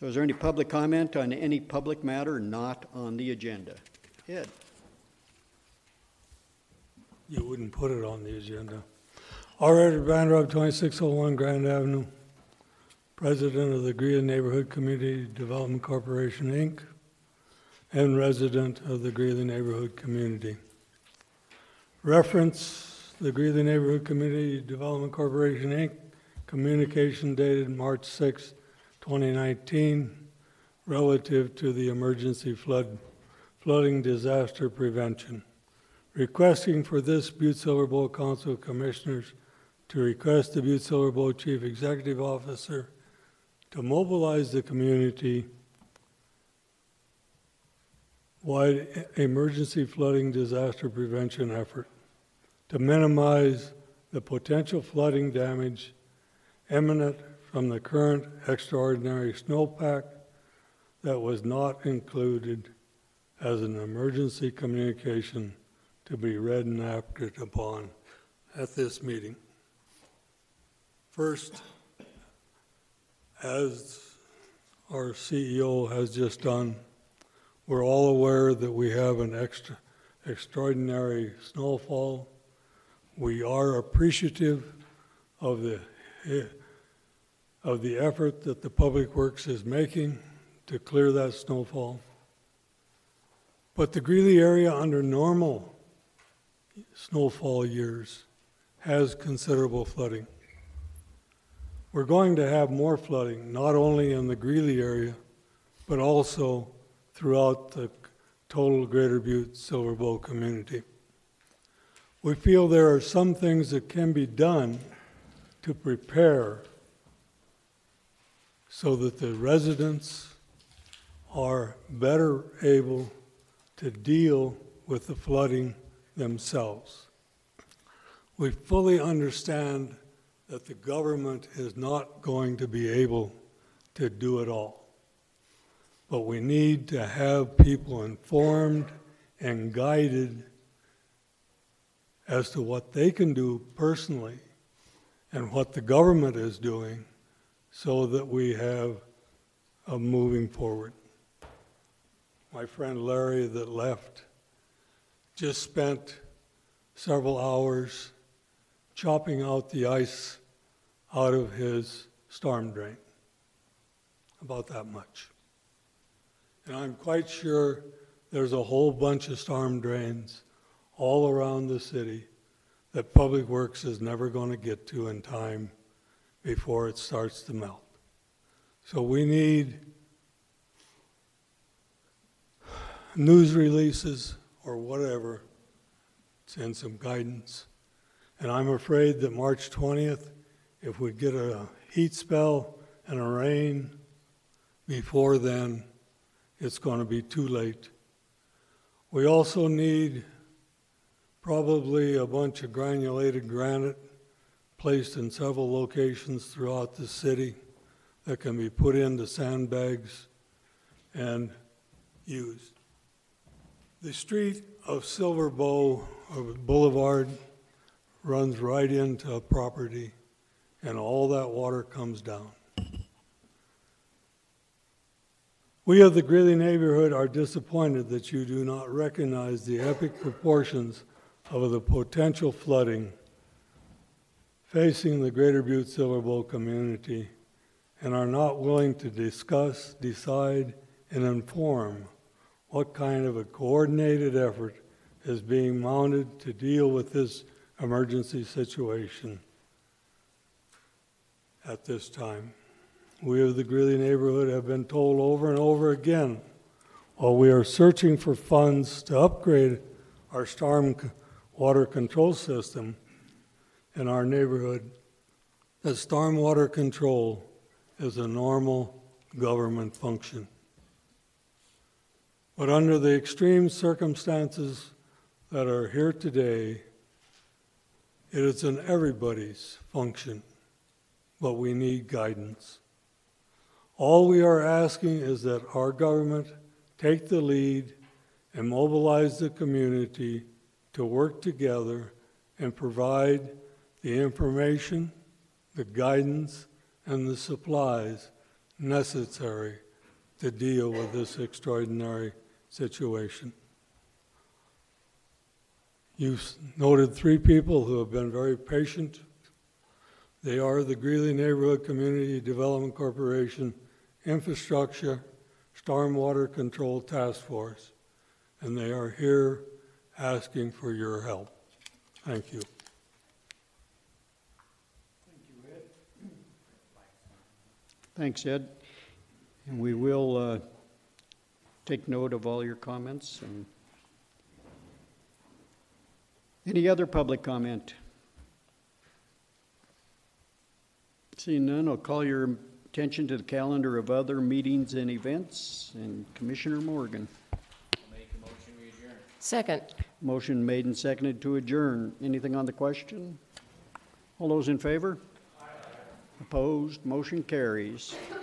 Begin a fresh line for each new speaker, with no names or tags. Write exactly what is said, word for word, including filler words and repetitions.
So is there any public comment on any public matter not on the agenda? Ed?
You wouldn't put it on the agenda. Operator Vanderhook, twenty-six oh one Grand Avenue, President of the Greeley Neighborhood Community Development Corporation, Incorporated, and resident of the Greeley Neighborhood Community. Reference the Greeley Neighborhood Community Development Corporation, Incorporated, communication dated March sixth, twenty nineteen, relative to the emergency flood, flooding disaster prevention. Requesting for this Butte Silver Bowl Council of Commissioners to request the Butte Silver Bowl Chief Executive Officer to mobilize the community wide emergency flooding disaster prevention effort to minimize the potential flooding damage imminent from the current extraordinary snowpack that was not included as an emergency communication to be read and acted upon at this meeting. First, as our C E O has just done, we're all aware that we have an extra extraordinary snowfall. We are appreciative of the of the effort that the Public Works is making to clear that snowfall. But the Greeley area under normal snowfall years has considerable flooding. We're going to have more flooding, not only in the Greeley area, but also throughout the total Greater Butte Silver Bowl community. We feel there are some things that can be done to prepare so that the residents are better able to deal with the flooding themselves. We fully understand that the government is not going to be able to do it all. But we need to have people informed and guided as to what they can do personally and what the government is doing so that we have a moving forward. My friend Larry that left just spent several hours chopping out the ice out of his storm drain, about that much. And I'm quite sure there's a whole bunch of storm drains all around the city that Public Works is never going to get to in time before it starts to melt. So we need news releases or whatever, send some guidance. And I'm afraid that March twentieth, if we get a heat spell and a rain before then, it's going to be too late. We also need probably a bunch of granulated granite placed in several locations throughout the city that can be put into sandbags and used. The street of Silver Bow Boulevard runs right into a property, and all that water comes down. We of the Greeley neighborhood are disappointed that you do not recognize the epic proportions of the potential flooding facing the Greater Butte Silver Bowl community and are not willing to discuss, decide, and inform what kind of a coordinated effort is being mounted to deal with this emergency situation at this time. We of the Greeley neighborhood have been told over and over again, while we are searching for funds to upgrade our storm water control system in our neighborhood, that stormwater control is a normal government function. But under the extreme circumstances that are here today, it is in everybody's function, but we need guidance. All we are asking is that our government take the lead and mobilize the community to work together and provide the information, the guidance, and the supplies necessary to deal with this extraordinary situation. You've noted three people who have been very patient. They are the Greeley Neighborhood Community Development Corporation Infrastructure Stormwater Control Task Force, and they are here asking for your help. Thank you.
Thanks, Ed. And we will uh, take note of all your comments. And any other public comment? Seeing none, I'll call your attention to the calendar of other meetings and events. And Commissioner Morgan.
Make a motion, we adjourn.
Second.
Motion made and seconded to adjourn. Anything on the question? All those in favor? Aye. Opposed? Motion carries.